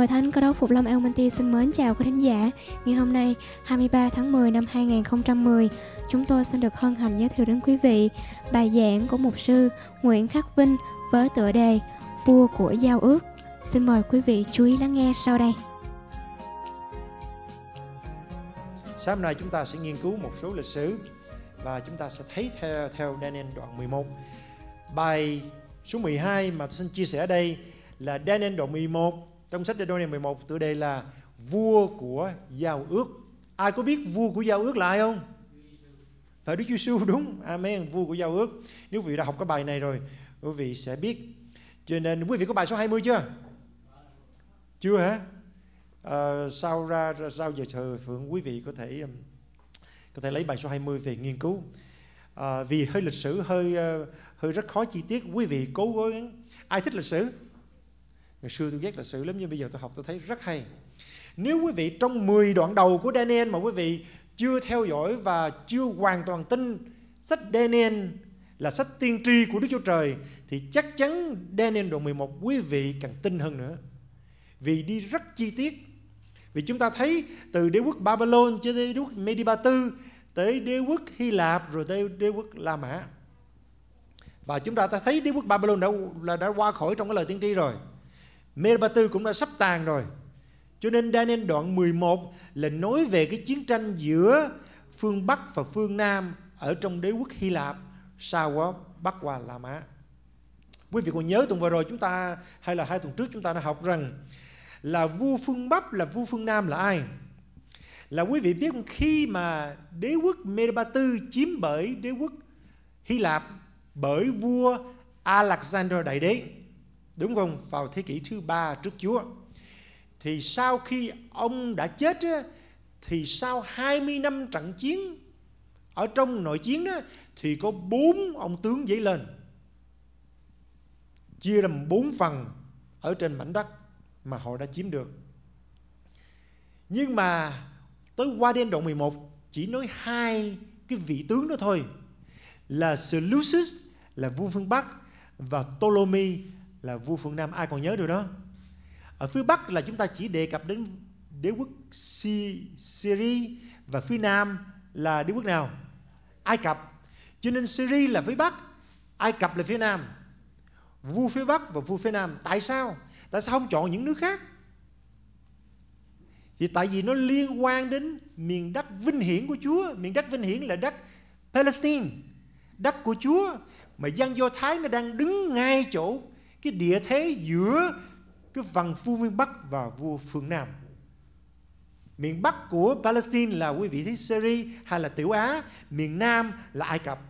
Hội Thánh Cơ Đốc Phục Lâm Almaty xin mến chào quý thính giả. Ngày hôm nay, 23 tháng 10 năm 2010, chúng tôi xin được hân hạnh giới thiệu đến quý vị bài giảng của mục sư Nguyễn Khắc Vinh với tựa đề Vua của Giao ước. Xin mời quý vị chú ý lắng nghe sau đây. Sáng nay chúng ta sẽ nghiên cứu một số lịch sử và chúng ta sẽ thấy theo Daniel đoạn 11. Bài số 12 mà tôi xin chia sẻ ở đây là Daniel đoạn 11. Trong sách Daniel 11 tựa đề là Vua của Giao ước. Ai có biết vua của giao ước là ai không? Phải Đức Giêsu, đúng. Amen, vua của giao ước. Nếu quý vị đã học cái bài này rồi, quý vị sẽ biết. Cho nên quý vị có bài số 20 chưa? Chưa hả? Sau giờ thờ phượng quý vị có thể lấy bài số 20 về nghiên cứu. Vì hơi lịch sử hơi rất khó chi tiết, quý vị cố gắng. Ai thích lịch sử? Ngày xưa tôi ghét lịch sử lắm, nhưng bây giờ tôi học tôi thấy rất hay. Nếu quý vị trong 10 đoạn đầu của Daniel mà quý vị chưa theo dõi và chưa hoàn toàn tin sách Daniel là sách tiên tri của Đức Chúa Trời, thì chắc chắn Daniel đoạn 11 quý vị càng tin hơn nữa. Vì đi rất chi tiết. Vì chúng ta thấy từ đế quốc Babylon cho tới đế quốc Medi Ba Tư, tới đế quốc Hy Lạp, rồi tới đế quốc La Mã. Và chúng ta thấy đế quốc Babylon đã qua khỏi trong cái lời tiên tri rồi. Medi Ba Tư cũng đã sắp tàn rồi. Cho nên Daniel đoạn 11 là nói về cái chiến tranh giữa phương Bắc và phương Nam ở trong đế quốc Hy Lạp sau đó bắc qua La Mã. Quý vị còn nhớ tuần vừa rồi chúng ta, hay là 2 tuần trước chúng ta đã học rằng là vua phương Bắc là vua phương Nam là ai? Là quý vị biết khi mà đế quốc Medi Ba Tư chiếm bởi đế quốc Hy Lạp bởi vua Alexander Đại Đế, đúng không? Vào thế kỷ thứ 3 trước Chúa. Thì sau khi ông đã chết thì sau 20 năm trận chiến ở trong nội chiến đó, thì có 4 ông tướng dấy lên, chia làm 4 phần ở trên mảnh đất mà họ đã chiếm được. Nhưng mà tới qua đến đoạn 11 chỉ nói 2 cái vị tướng đó thôi, là Seleucus là vua phương Bắc và Ptolemy là vua phương Nam. Ai còn nhớ điều đó? Ở phía Bắc là chúng ta chỉ đề cập đến đế quốc Syria, và phía Nam là đế quốc nào? Ai Cập. Cho nên Syria là phía Bắc, Ai Cập là phía Nam. Vua phía Bắc và vua phía Nam. Tại sao? Tại sao không chọn những nước khác? Thì tại vì nó liên quan đến miền đất vinh hiển của Chúa. Miền đất vinh hiển là đất Palestine, đất của Chúa, mà dân Do Thái nó đang đứng ngay chỗ cái địa thế giữa cái phần vua phương Bắc và vua phương Nam. Miền Bắc của Palestine là quý vị thấy Syria hay là Tiểu Á, miền Nam là Ai Cập.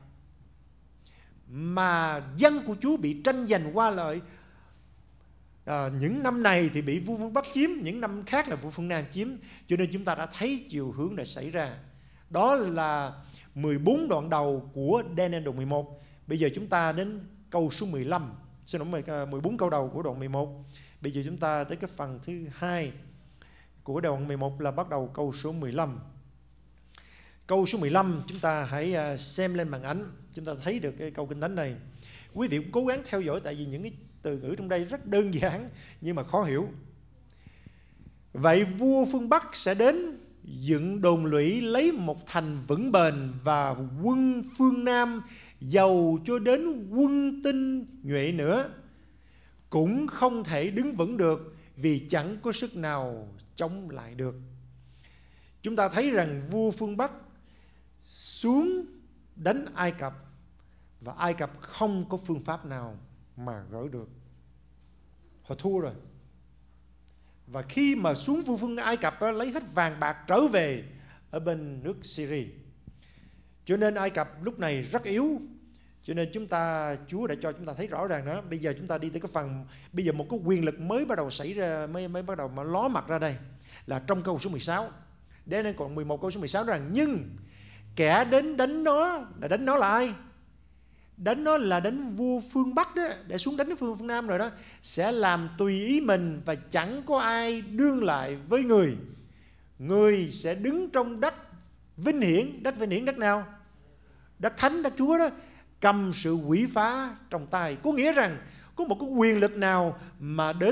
Mà dân của Chúa bị tranh giành qua lại. Những năm này thì bị vua phương Bắc chiếm, những năm khác là vua phương Nam chiếm. Cho nên chúng ta đã thấy chiều hướng này xảy ra. Đó là 14 đoạn đầu của Daniel đoạn 11. Bây giờ chúng ta đến câu số 15. Xin lỗi, 14 câu đầu của đoạn 11. Bây giờ chúng ta tới cái phần thứ 2 của đoạn 11 là bắt đầu câu số 15. Câu số 15 chúng ta hãy xem lên màn ảnh. Chúng ta thấy được cái câu kinh thánh này. Quý vị cũng cố gắng theo dõi, tại vì những cái từ ngữ trong đây rất đơn giản nhưng mà khó hiểu. Vậy vua phương Bắc sẽ đến dựng đồn lũy, lấy một thành vững bền, và quân phương Nam giàu cho đến quân tinh nhuệ nữa cũng không thể đứng vững được, vì chẳng có sức nào chống lại được. Chúng ta thấy rằng vua phương Bắc xuống đánh Ai Cập, và Ai Cập không có phương pháp nào mà gỡ được. Họ thua rồi. Và khi mà xuống vua phương Ai Cập lấy hết vàng bạc trở về ở bên nước Syria. Cho nên Ai Cập lúc này rất yếu. Cho nên Chúa đã cho chúng ta thấy rõ ràng đó. Bây giờ chúng ta đi tới cái phần, bây giờ một cái quyền lực mới bắt đầu xảy ra, mới bắt đầu mà ló mặt ra đây, là trong câu số 16. Để nên còn 11 câu số 16 rằng: nhưng kẻ đến đánh nó là ai? Đánh nó là đánh vua phương Bắc đó, để xuống đánh phương Nam rồi đó, sẽ làm tùy ý mình và chẳng có ai đương lại với người. Người sẽ đứng trong đất vinh hiển. Đất vinh hiển đất nào? Đất thánh, đất Chúa đó, cầm sự quỷ phá trong tay. Có nghĩa rằng có một cái quyền lực nào mà đến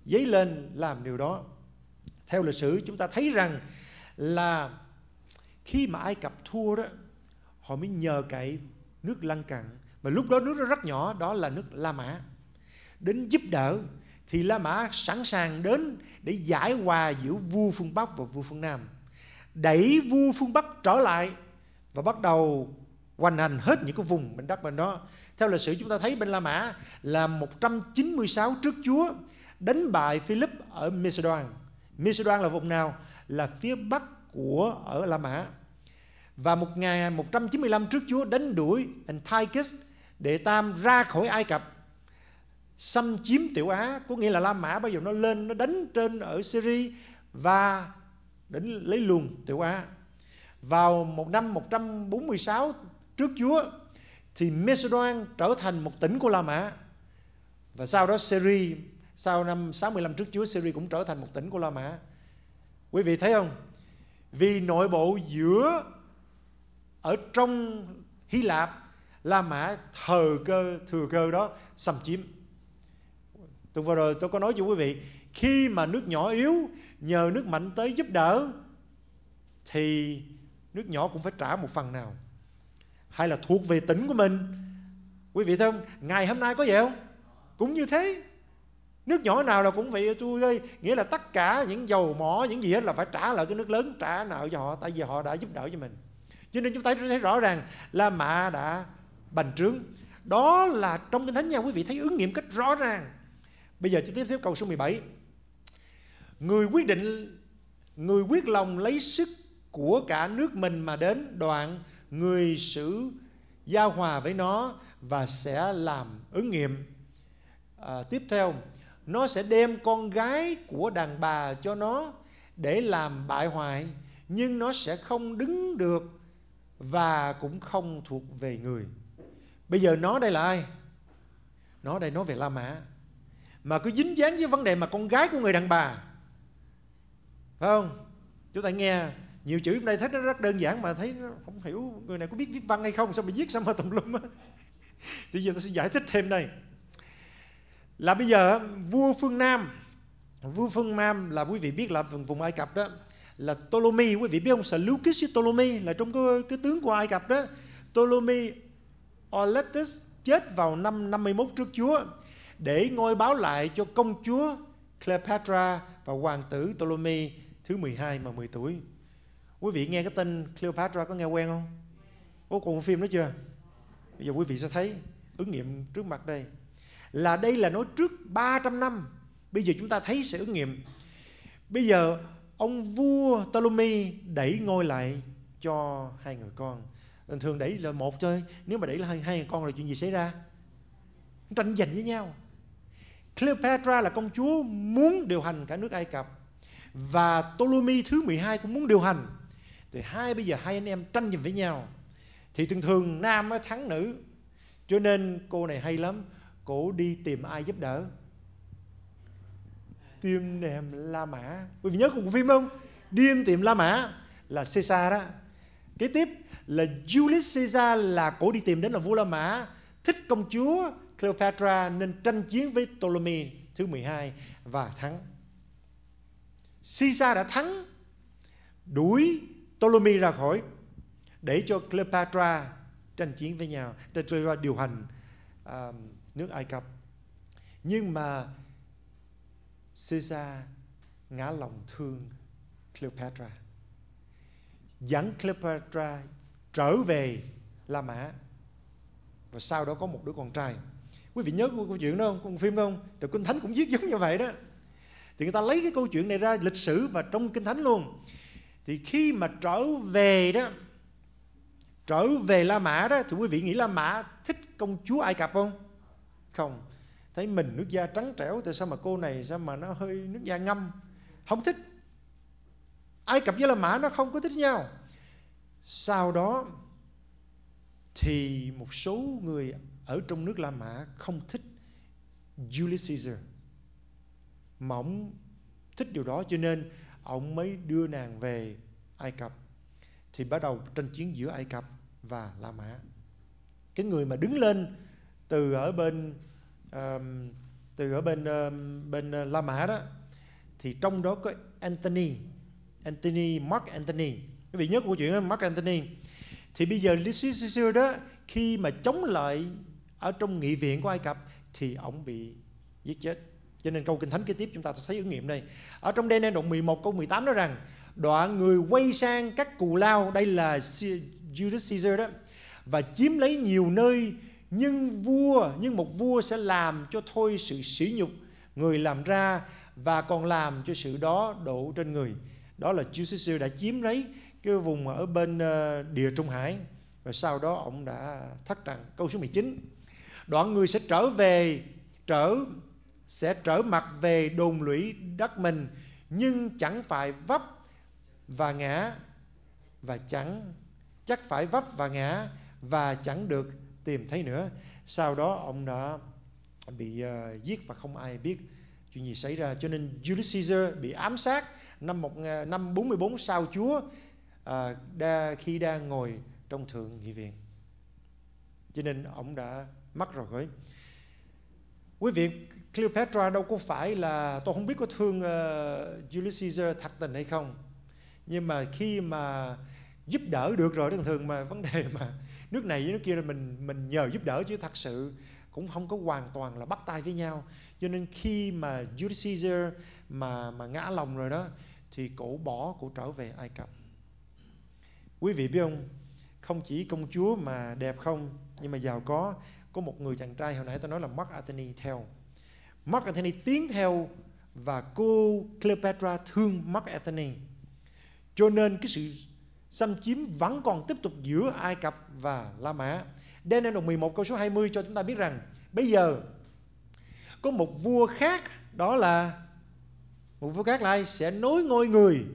dấy lên làm điều đó. Theo lịch sử chúng ta thấy rằng là khi mà Ai Cập thua đó, họ mới nhờ cậy nước lân cận, và lúc đó nước nó rất nhỏ, đó là nước La Mã, đến giúp đỡ. Thì La Mã sẵn sàng đến để giải hòa giữa vua phương Bắc và vua phương Nam, đẩy vua phương Bắc trở lại và bắt đầu hoành hành hết những cái vùng bên đất bên đó. Theo lịch sử chúng ta thấy bên La Mã là 196 trước Chúa đánh bại Philip ở Macedon. Macedon là vùng nào? Là phía bắc của ở La Mã. Và 1195 trước Chúa đánh đuổi Antiochus Đệ Tam ra khỏi Ai Cập, xâm chiếm Tiểu Á, có nghĩa là La Mã bây giờ nó lên, nó đánh trên ở Syria và đến lấy luôn Tiểu Á. Vào một năm 146 trước Chúa thì Macedon trở thành một tỉnh của La Mã. Và sau đó Syria, sau năm 65 trước Chúa, Syria cũng trở thành một tỉnh của La Mã. Quý vị thấy không? Vì nội bộ giữa ở trong Hy Lạp, La Mã thừa cơ đó xâm chiếm. Tuần vừa rồi tôi có nói cho quý vị, khi mà nước nhỏ yếu nhờ nước mạnh tới giúp đỡ thì nước nhỏ cũng phải trả một phần nào, hay là thuộc về tỉnh của mình. Quý vị thấy không? Ngày hôm nay có vậy không? Cũng như thế. Nước nhỏ nào là cũng vậy tôi ơi. Nghĩa là tất cả những dầu mỏ, những gì hết là phải trả lại cái nước lớn, trả nợ cho họ, tại vì họ đã giúp đỡ cho mình. Cho nên chúng ta thấy rõ ràng La Mã đã bành trướng. Đó là trong Kinh Thánh nha, quý vị thấy ứng nghiệm cách rõ ràng. Bây giờ tiếp theo câu số 17. Người quyết lòng lấy sức của cả nước mình mà đến, đoạn người xử giao hòa với nó và sẽ làm ứng nghiệm. Tiếp theo, nó sẽ đem con gái của đàn bà cho nó để làm bại hoại, nhưng nó sẽ không đứng được và cũng không thuộc về người. Bây giờ nó đây là ai? Nó đây nói về La Mã, mà cứ dính dáng với vấn đề mà con gái của người đàn bà, phải không? Chúng ta nghe nhiều chữ trong đây thấy nó rất đơn giản mà thấy nó không hiểu người này có biết viết văn hay không, sao mà viết sao mà tùm lum á. Thì giờ tôi sẽ giải thích thêm đây. Là bây giờ vua phương Nam là quý vị biết là vùng Ai Cập đó là Ptolemy. Quý vị biết không? Seleucus với Ptolemy là trong cái tướng của Ai Cập đó. Ptolemy Auletes chết vào năm 51 trước Chúa để ngôi báo lại cho công chúa Cleopatra và hoàng tử Ptolemy thứ 12 mà 10 tuổi. Quý vị nghe cái tên Cleopatra có nghe quen không? Có còn phim đó chưa? Bây giờ quý vị sẽ thấy ứng nghiệm trước mặt đây. Đây là nói trước 300 năm. Bây giờ chúng ta thấy sẽ ứng nghiệm. Bây giờ ông vua Ptolemy đẩy ngôi lại cho hai người con. Thường đẩy là một thôi. Nếu mà đẩy là hai người con là chuyện gì xảy ra? Tranh giành với nhau. Cleopatra là công chúa muốn điều hành cả nước Ai Cập, và Ptolemy thứ 12 cũng muốn điều hành. Thì bây giờ hai anh em tranh giành với nhau. Thì thường nam mới thắng nữ. Cho nên cô này hay lắm, cổ đi tìm ai giúp đỡ? Tìm La Mã. Quý vị nhớ cùng phim không? Đi tìm La Mã là Caesar đó. Kế tiếp là Julius Caesar, là cổ đi tìm đến là vua La Mã, thích công chúa Cleopatra nên tranh chiến với Ptolemy thứ 12 và thắng. Caesar đã thắng, đuổi Ptolemy ra khỏi để cho Cleopatra tranh chiến với nhau, để cho điều hành nước Ai Cập. Nhưng mà Caesar ngã lòng thương Cleopatra, dẫn Cleopatra trở về La Mã, và sau đó có một đứa con trai. Quý vị nhớ câu chuyện đó không? Con phim đó không? Rồi Kinh Thánh cũng viết giống như vậy đó. Thì người ta lấy cái câu chuyện này ra lịch sử và trong Kinh Thánh luôn. Thì khi mà trở về La Mã đó, thì quý vị nghĩ La Mã thích công chúa Ai Cập không? Không. Thấy mình nước da trắng trẻo, tại sao mà cô này sao mà nó hơi nước da ngâm? Không thích. Ai Cập với La Mã nó không có thích nhau. Sau đó thì một số người ở trong nước La Mã không thích Julius Caesar, mà ông thích điều đó, cho nên ông mới đưa nàng về Ai Cập. Thì bắt đầu tranh chiến giữa Ai Cập và La Mã. Cái người mà đứng lên từ ở bên từ ở bên La Mã đó, thì trong đó có Mark Antony. Quý vị nhớ câu chuyện đó, Mark Antony. Thì bây giờ Julius Caesar đó, khi mà chống lại ở trong nghị viện của Ai Cập thì ông bị giết chết. Cho nên câu Kinh Thánh kế tiếp chúng ta sẽ thấy ứng nghiệm đây. Ở trong Daniel đoạn 11 câu 18 nói rằng: đoạn người quay sang các cù lao, đây là Julius Caesar đó, và chiếm lấy nhiều nơi, nhưng một vua sẽ làm cho thôi sự sỉ nhục người làm ra, và còn làm cho sự đó đổ trên người. Đó là Julius Caesar đã chiếm lấy cái vùng ở bên địa Trung Hải, và sau đó ông đã thất trận. Câu số 19: đoạn người sẽ trở mặt về đồn lũy đất mình, nhưng chẳng phải vấp và ngã, và chẳng được tìm thấy nữa. Sau đó ông đã bị giết và không ai biết chuyện gì xảy ra. Cho nên Julius Caesar bị ám sát năm 44 sau Chúa, khi đang ngồi trong thượng nghị viện. Cho nên ông đã mất rồi. Quý vị, Cleopatra đâu có phải là, tôi không biết có thương Julius Caesar thật tình hay không, nhưng mà khi mà giúp đỡ được rồi, thường mà vấn đề mà nước này với nước kia là mình nhờ giúp đỡ, chứ thật sự cũng không có hoàn toàn là bắt tay với nhau. Cho nên khi mà Julius Caesar mà ngã lòng rồi đó, thì cổ trở về Ai Cập. Quý vị biết không, không chỉ công chúa mà đẹp không, nhưng mà giàu có một người chàng trai hồi nãy tôi nói là Mark Antony theo. Mark Antony tiến theo, và cô Cleopatra thương Mark Antony. Cho nên cái sự xâm chiếm vẫn còn tiếp tục giữa Ai Cập và La Mã. Daniel đoạn 11 câu số 20 cho chúng ta biết rằng bây giờ có một vua khác, đó là một vua khác lại sẽ nối ngôi người,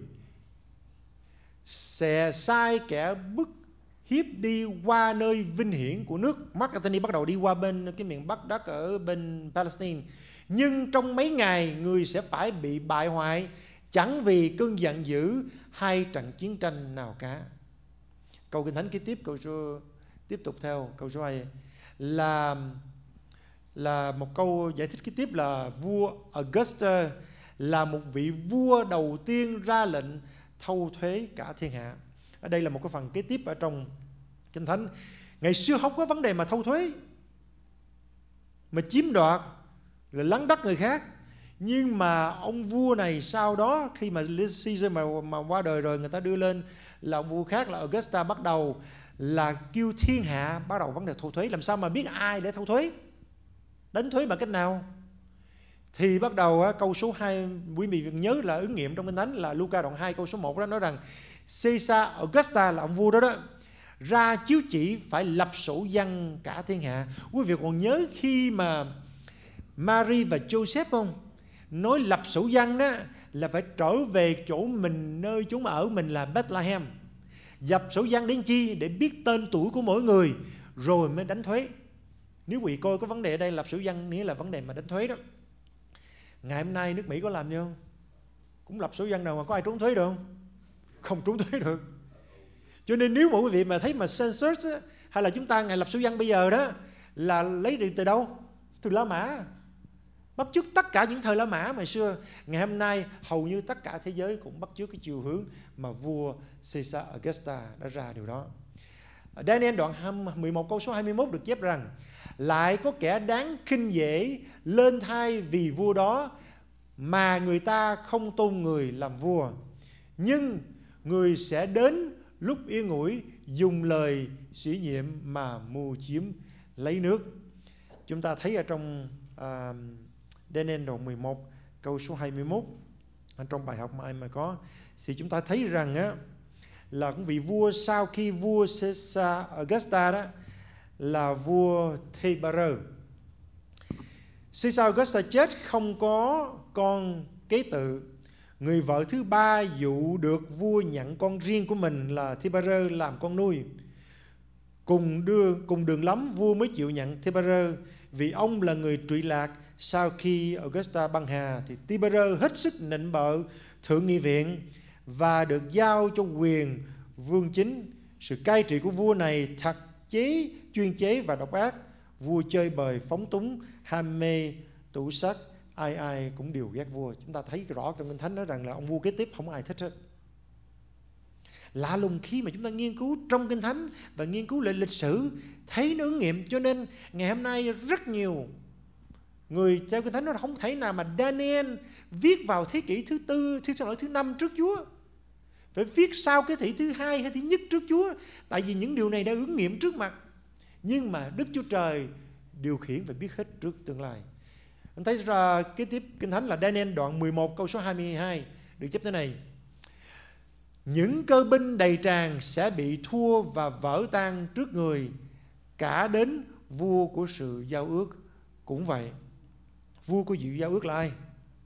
sẽ sai kẻ bức hiếp đi qua nơi vinh hiển của nước. Mark Antony bắt đầu đi qua bên cái miền Bắc đất ở bên Palestine, nhưng trong mấy ngày người sẽ phải bị bại hoại, chẳng vì cơn giận dữ hay trận chiến tranh nào cả. Câu Kinh Thánh kế tiếp, tiếp tục theo câu số 2 là một câu giải thích kế tiếp là vua Augustus là một vị vua đầu tiên ra lệnh thâu thuế cả thiên hạ. Ở đây là một cái phần kế tiếp ở trong Kinh Thánh. Ngày xưa không có vấn đề mà thâu thuế, mà chiếm đoạt rồi lấn đất người khác. Nhưng mà ông vua này sau đó, khi mà Caesar mà qua đời rồi, người ta đưa lên là vua khác là Augusta, bắt đầu là kêu thiên hạ bắt đầu vấn đề thu thuế. Làm sao mà biết ai để thu thuế, đánh thuế bằng cách nào? Thì bắt đầu câu số 2, quý vị nhớ là ứng nghiệm trong Kinh Thánh là Luca đoạn 2 câu số 1 đó, nói rằng Caesar Augusta là ông vua đó ra chiếu chỉ phải lập sổ dân cả thiên hạ. Quý vị còn nhớ khi mà Mary và Joseph không? Nói lập sổ dân đó là phải trở về chỗ mình, nơi chúng ở mình là Bethlehem. Dập sổ dân đến chi? Để biết tên tuổi của mỗi người rồi mới đánh thuế. Nếu quý vị coi có vấn đề ở đây, lập sổ dân nghĩa là vấn đề mà đánh thuế đó. Ngày hôm nay nước Mỹ có làm gì không? Cũng lập sổ dân nào mà có ai trốn thuế được không? Không trốn thuế được. Cho nên nếu mà quý vị mà thấy mà census hay là chúng ta ngày lập sổ dân bây giờ đó là lấy được từ đâu? Từ La Mã. Bắt chước tất cả những thời La Mã ngày xưa. Ngày hôm nay hầu như tất cả thế giới cũng bắt chước cái chiều hướng mà vua Caesar Augusta đã ra điều đó. Daniel đoạn 11 câu số 21 được chép rằng lại có kẻ đáng khinh dễ lên thay vì vua đó, mà người ta không tôn người làm vua, nhưng người sẽ đến lúc yên ủi dùng lời sỉ nhiệm mà mưu chiếm lấy nước. Chúng ta thấy ở trong Daniel đoạn 11 câu số 21 trong bài học mà ai mà có, thì chúng ta thấy rằng á, là cũng vị vua sau khi vua Caesar Augusta đó là vua Tiberius. Caesar Augusta chết không có con kế tự. Người vợ thứ ba dụ được vua nhận con riêng của mình là Tiberius làm con nuôi. Cùng đường lắm vua mới chịu nhận Tiberius, vì ông là người trụy lạc. Sau khi Augusta băng hà thì Tiberius hết sức nịnh bợ thượng nghị viện và được giao cho quyền vương chính. Sự cai trị của vua này thật chuyên chế và độc ác. Vua chơi bời phóng túng, ham mê tủ sắt, ai ai cũng đều ghét vua. Chúng ta thấy rõ trong Kinh Thánh nói rằng là ông vua kế tiếp không ai thích hết. Lạ lùng khi mà chúng ta nghiên cứu trong Kinh Thánh và nghiên cứu lại lịch sử, thấy nó ứng nghiệm. Cho nên ngày hôm nay rất nhiều người theo Kinh Thánh nó không thể nào mà Daniel viết vào thế kỷ thứ tư, thứ 5 trước Chúa, phải viết sau cái thế kỷ thứ 2 hay thứ nhất trước Chúa. Tại vì những điều này đã ứng nghiệm trước mặt. Nhưng mà Đức Chúa Trời điều khiển và biết hết trước tương lai. Anh thấy ra kế tiếp Kinh Thánh là Daniel đoạn 11 câu số 22 được chép thế này: những cơ binh đầy tràn sẽ bị thua và vỡ tan trước người, cả đến vua của sự giao ước cũng vậy. Vua của sự giao ước là ai?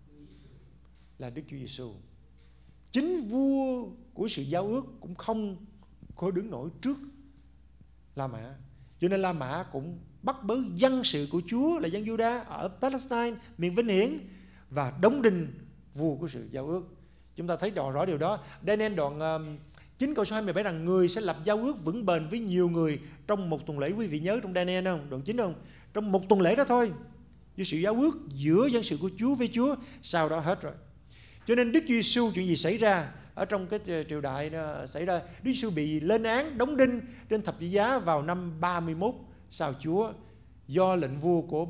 Là Đức Chúa Giêsu. Chính vua của sự giao ước cũng không có đứng nổi trước La Mã. Cho nên La Mã cũng bắt bớ dân sự của Chúa là dân Juda ở Palestine, miền Vinh Hiển, và đóng đinh vua của sự giao ước. Chúng ta thấy rõ điều đó. Daniel đoạn 9 câu số 27 rằng người sẽ lập giao ước vững bền với nhiều người trong một tuần lễ. Quý vị nhớ trong Daniel không? Đoạn 9 không? Trong một tuần lễ đó thôi. Với sự giao ước giữa dân sự của Chúa với Chúa, sau đó hết rồi. Cho nên Đức Chúa Giêsu chuyện gì xảy ra ở trong cái triều đại đó xảy ra? Đức Giêsu bị lên án đóng đinh trên thập tự giá vào năm 31 sau Chúa do lệnh vua của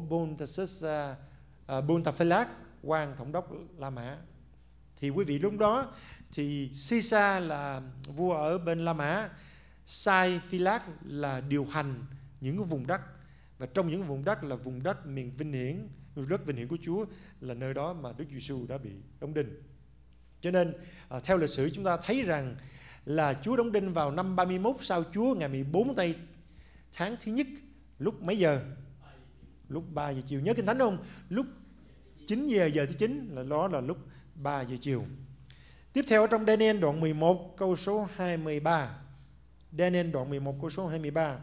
Pontiphilát, quan thống đốc La Mã. Thì quý vị lúc đó thì Caesar là vua ở bên La Mã, sai Philát là điều hành những cái vùng đất, và trong những vùng đất là vùng đất miền Vinh Hiển, vùng đất Vinh Hiển của Chúa, là nơi đó mà Đức Giêsu đã bị đóng đinh. Cho nên theo lịch sử chúng ta thấy rằng là Chúa đóng đinh vào năm 31 sau Chúa, ngày 14 tây tháng thứ nhất, lúc mấy giờ? Lúc 3 giờ chiều. Nhớ Kinh Thánh không? Lúc 9 giờ thứ 9 là đó là lúc 3 giờ chiều. Tiếp theo ở trong Daniel đoạn 11 câu số 23. Daniel đoạn 11 câu số 23.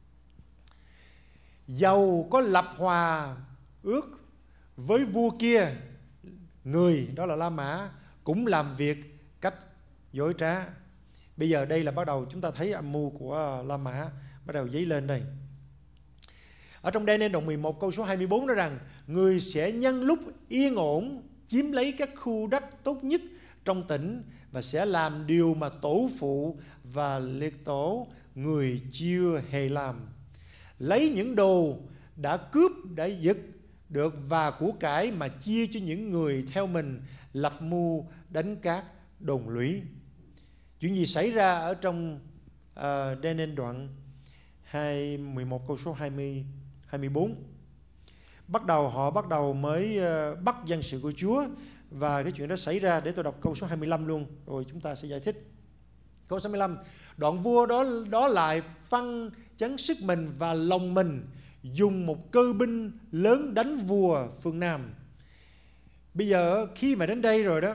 Dầu có lập hòa ước với vua kia, người đó là La Mã cũng làm việc cách dối trá. Bây giờ đây là bắt đầu chúng ta thấy âm mưu của La Mã bắt đầu dấy lên đây. Ở trong Daniel đoạn 11 câu số 24 nói rằng người sẽ nhân lúc yên ổn chiếm lấy các khu đất tốt nhất trong tỉnh và sẽ làm điều mà tổ phụ và liệt tổ người chưa hề làm. Lấy những đồ đã cướp, đã giật được và của cải mà chia cho những người theo mình, lập mưu đánh cát đồn lũy. Chuyện gì xảy ra ở trong Daniel đoạn 11 câu số 24? Họ bắt đầu mới bắt dân sự của Chúa, và cái chuyện đó xảy ra, để tôi đọc câu số 25 luôn rồi chúng ta sẽ giải thích. Câu 65: đoạn vua đó lại phân chấn sức mình và lòng mình, dùng một cơ binh lớn đánh vua phương Nam. Bây giờ khi mà đến đây rồi đó,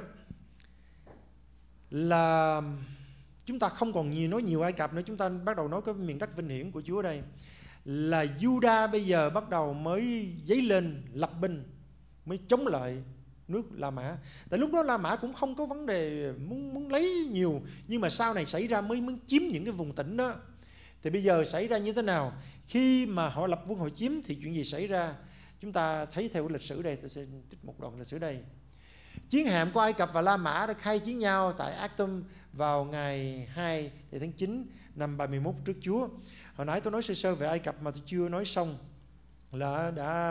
là chúng ta không còn nói nhiều Ai Cập nữa, chúng ta bắt đầu nói cái miền đất vinh hiển của Chúa đây. Là Juda bây giờ bắt đầu mới dấy lên lập binh, mới chống lại nước La Mã. Tại lúc đó La Mã cũng không có vấn đề muốn lấy nhiều, nhưng mà sau này xảy ra mới chiếm những cái vùng tỉnh đó. Thì bây giờ xảy ra như thế nào? Khi mà họ lập quân họ chiếm thì chuyện gì xảy ra? Chúng ta thấy theo lịch sử đây, tôi sẽ trích một đoạn lịch sử đây. Chiến hạm của Ai Cập và La Mã đã khai chiến nhau tại Actum vào ngày 2 tháng 9 năm 31 trước Chúa. Hồi nãy tôi nói sơ về Ai Cập mà tôi chưa nói xong, là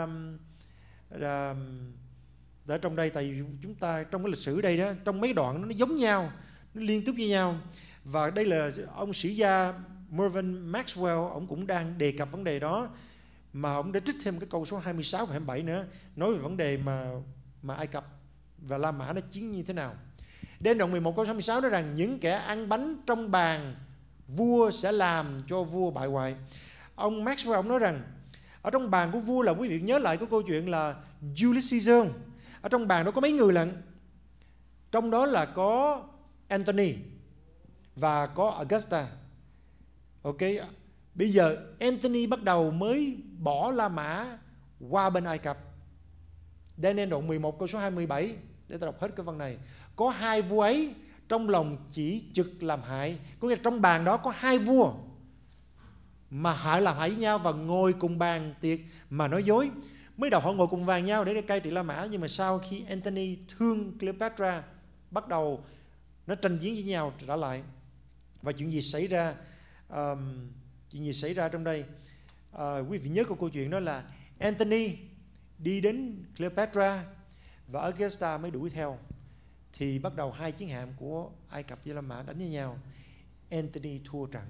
đã trong đây, tại vì chúng ta trong cái lịch sử đây đó, trong mấy đoạn nó giống nhau, nó liên tiếp với nhau. Và đây là ông sử gia Mervyn Maxwell, ông cũng đang đề cập vấn đề đó, mà ông đã trích thêm cái câu số 26 và 27 nữa, nói về vấn đề mà Ai Cập và La Mã nó chiến như thế nào. Đến đoạn 11 câu 26 nói rằng những kẻ ăn bánh trong bàn vua sẽ làm cho vua bại hoại. Ông Maxwell ông nói rằng ở trong bàn của vua, là quý vị nhớ lại cái câu chuyện là Julius Caesar. Ở trong bàn đó có mấy người lận? Trong đó là có Antony và có Augusta. Ok, bây giờ Antony bắt đầu mới bỏ La Mã qua bên Ai Cập. Daniel đoạn 11 câu số 27, để ta đọc hết cái văn này. Có hai vua ấy trong lòng chỉ trực làm hại. Có nghĩa là trong bàn đó có hai vua, mà làm hại với nhau và ngồi cùng bàn tiệc mà nói dối. Mới đầu họ ngồi cùng bàn nhau để cai trị La Mã, nhưng mà sau khi Antony thương Cleopatra, bắt đầu nó tranh chiến với nhau trở lại. Và chuyện gì xảy ra? Chuyện gì xảy ra trong đây? Quý vị nhớ câu chuyện đó là Antony đi đến Cleopatra và Augusta mới đuổi theo. Thì bắt đầu hai chiến hạm của Ai Cập với La Mã đánh với nhau. Antony thua trận,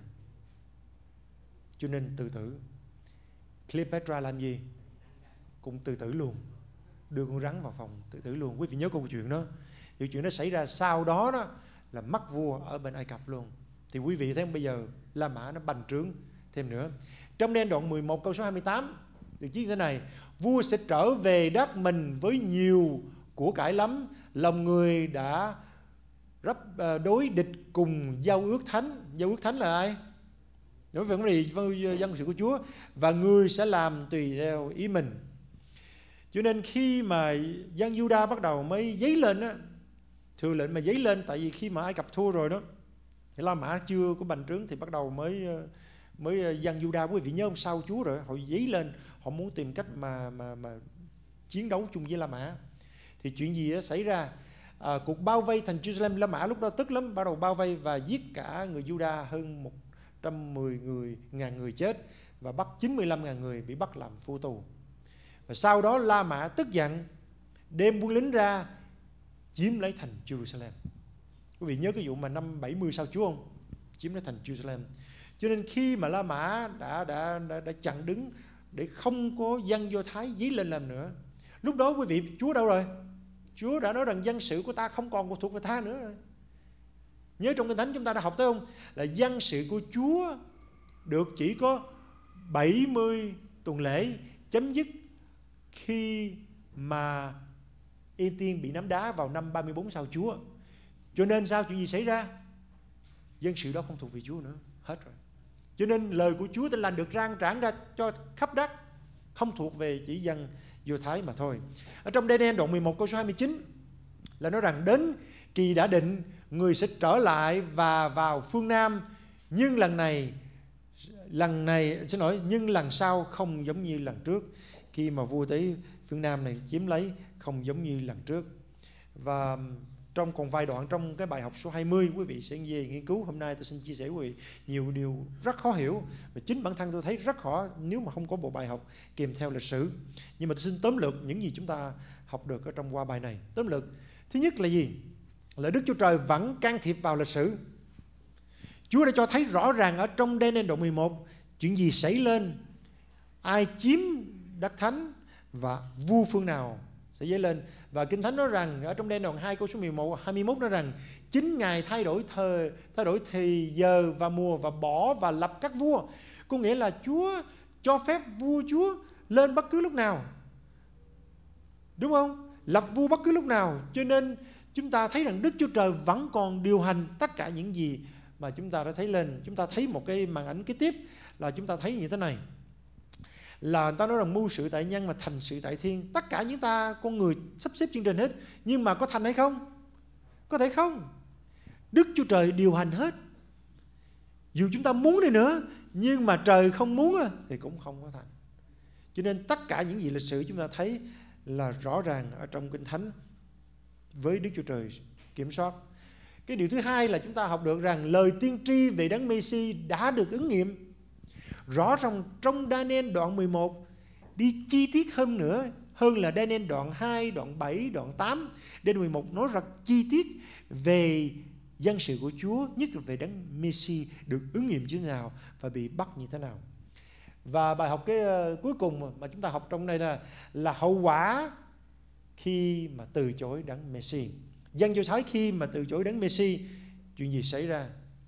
cho nên tự tử. Cleopatra làm gì? Cũng tự tử luôn, đưa con rắn vào phòng tự tử luôn. Quý vị nhớ câu chuyện đó. Thì chuyện đó xảy ra sau đó đó là mất vua ở bên Ai Cập luôn. Thì quý vị thấy không, bây giờ La Mã nó bành trướng thêm nữa. Trong đen đoạn 11 câu số 28 được viết thế này: vua sẽ trở về đất mình với nhiều của cải lắm, lòng người đã đối địch cùng giao ước thánh. Giao ước thánh là ai? Đối với vấn đề dân sự của Chúa. Và người sẽ làm tùy theo ý mình. Cho nên khi mà dân Juda bắt đầu mới dấy lên á, thừa lệnh mà dấy lên, tại vì khi mà Ai Cập thua rồi đó, thì La Mã chưa có bành trướng, thì bắt đầu mới dân Juda, quý vị nhớ không, sau Chúa rồi họ dấy lên, họ muốn tìm cách mà chiến đấu chung với La Mã. Thì chuyện gì xảy ra? Cuộc bao vây thành Jerusalem. La Mã lúc đó tức lắm, bắt đầu bao vây và giết cả người Juda, hơn 110.000 người chết, và bắt 95.000 người bị bắt làm phu tù. Và sau đó La Mã tức giận, đem quân lính ra chiếm lấy thành Jerusalem. Quý vị nhớ cái vụ mà năm 70 sau Chúa không? Chiếm lấy thành Jerusalem. Cho nên khi mà La Mã đã chặn đứng để không có dân Do Thái dấy lên làm nữa, lúc đó quý vị, Chúa đâu rồi? Chúa đã nói rằng dân sự của ta không còn thuộc về ta nữa rồi. Nhớ trong Kinh Thánh chúng ta đã học tới không? Là dân sự của Chúa được chỉ có 70 tuần lễ, chấm dứt khi mà Ê Tiên bị ném đá vào năm 34 sau Chúa. Cho nên sao? Chuyện gì xảy ra? Dân sự đó không thuộc về Chúa nữa, hết rồi. Cho nên lời của Chúa Tin Lành được rao trảng ra cho khắp đất, không thuộc về chỉ dân Do Thái mà thôi. Ở trong Daniel đoạn 11 câu số 29 là nói rằng đến kỳ đã định, người sẽ trở lại và vào phương Nam, nhưng nhưng lần sau không giống như lần trước. Khi mà vua tới phương Nam này chiếm lấy, không giống như lần trước. Và trong còn vài đoạn trong cái bài học số 20, quý vị sẽ về nghiên cứu. Hôm nay tôi xin chia sẻ với quý vị nhiều điều rất khó hiểu, và chính bản thân tôi thấy rất khó nếu mà không có bộ bài học kèm theo lịch sử. Nhưng mà tôi xin tóm lược những gì chúng ta học được ở trong qua bài này. Tóm lược thứ nhất là gì? Là Đức Chúa Trời vẫn can thiệp vào lịch sử. Chúa đã cho thấy rõ ràng ở trong Daniel đoạn 11 chuyện gì xảy lên, ai chiếm đất thánh và vua phương nào sẽ dấy lên. Và Kinh Thánh nói rằng ở trong Daniel đoạn 2 câu số 21 nói rằng chính Ngài thay đổi thì giờ và mùa, và bỏ và lập các vua. Có nghĩa là Chúa cho phép vua Chúa lên bất cứ lúc nào, đúng không? Lập vua bất cứ lúc nào. Cho nên chúng ta thấy rằng Đức Chúa Trời vẫn còn điều hành tất cả những gì mà chúng ta đã thấy lên. Chúng ta thấy một cái màn ảnh kế tiếp là chúng ta thấy như thế này, là người ta nói rằng mưu sự tại nhân mà thành sự tại thiên. Tất cả chúng ta con người sắp xếp chương trình hết, nhưng mà có thành hay không? Có thể không. Đức Chúa Trời điều hành hết. Dù chúng ta muốn đi nữa, nhưng mà trời không muốn thì cũng không có thành. Cho nên tất cả những gì lịch sử chúng ta thấy là rõ ràng ở trong Kinh Thánh với Đức Chúa Trời kiểm soát. Cái điều thứ hai là chúng ta học được rằng lời tiên tri về Đấng Messi đã được ứng nghiệm. Rõ ràng trong Daniel đoạn 11 đi chi tiết hơn nữa, hơn là Daniel đoạn 2, đoạn 7, đoạn 8. Daniel 11 nói rất chi tiết về dân sự của Chúa, nhất là về Đấng Messi được ứng nghiệm như thế nào và bị bắt như thế nào. Và bài học cái cuối cùng mà chúng ta học trong đây là hậu quả khi mà từ chối Đấng Messi. Dân Do Thái khi mà từ chối Đấng Messi, chuyện gì xảy ra?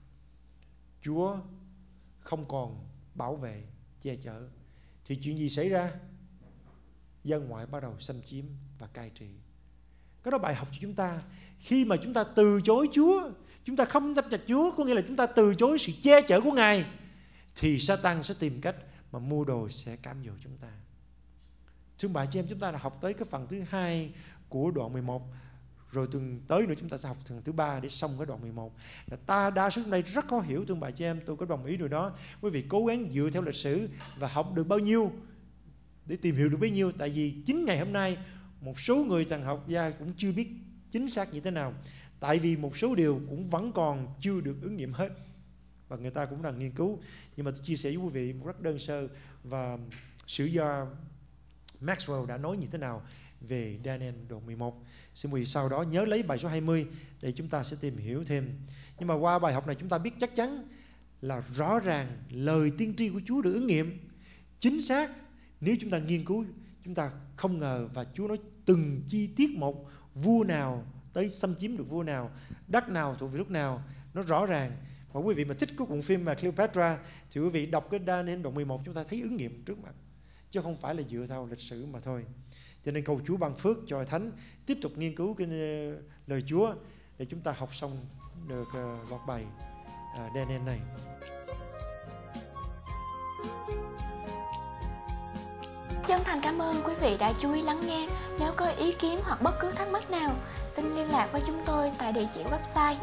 Chúa không còn bảo vệ, che chở. Thì chuyện gì xảy ra? Dân ngoại bắt đầu xâm chiếm và cai trị. Cái đó bài học cho chúng ta. Khi mà chúng ta từ chối Chúa, chúng ta không chấp nhận Chúa, có nghĩa là chúng ta từ chối sự che chở của Ngài, thì Satan sẽ tìm cách mà mưu đồ sẽ cám dỗ chúng ta. Thưa bà chị em, chúng ta đã học tới cái phần thứ hai của đoạn 11. rồi tuần tới nữa chúng ta sẽ học phần thứ 3 để xong cái đoạn 11. Ta đa số đây rất khó hiểu, thưa bà chị em, tôi có đồng ý rồi đó. Quý vị cố gắng dựa theo lịch sử và học được bao nhiêu để tìm hiểu được bấy nhiêu. Tại vì chính ngày hôm nay một số người thần học gia cũng chưa biết chính xác như thế nào, tại vì một số điều cũng vẫn còn chưa được ứng nghiệm hết và người ta cũng đang nghiên cứu. Nhưng mà tôi chia sẻ với quý vị một rất đơn sơ và sử gia Maxwell đã nói như thế nào về Daniel đoạn 11. Xin quý vị sau đó nhớ lấy bài số 20 để chúng ta sẽ tìm hiểu thêm. Nhưng mà qua bài học này chúng ta biết chắc chắn là rõ ràng lời tiên tri của Chúa được ứng nghiệm chính xác nếu chúng ta nghiên cứu. Chúng ta không ngờ và Chúa nói từng chi tiết một, vua nào tới xâm chiếm được vua nào, đất nào thuộc về lúc nào, nó rõ ràng. Và quý vị mà thích cái cuộn phim mà Cleopatra thì quý vị đọc cái Daniel đoạn 11 chúng ta thấy ứng nghiệm trước mặt, chứ không phải là dựa theo lịch sử mà thôi. Cho nên cầu Chúa ban phước cho Thánh tiếp tục nghiên cứu cái lời Chúa để chúng ta học xong được loạt bài Daniel này. Chân thành cảm ơn quý vị đã chú ý lắng nghe. Nếu có ý kiến hoặc bất cứ thắc mắc nào, xin liên lạc với chúng tôi tại địa chỉ website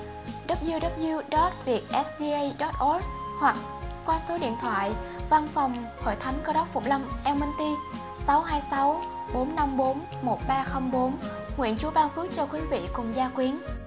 www.vietsda.org hoặc qua số điện thoại Văn phòng Hội Thánh Cơ Đốc Phục Lâm Elmonty 626 454 1304. Nguyện Chúa ban phước cho quý vị cùng gia quyến.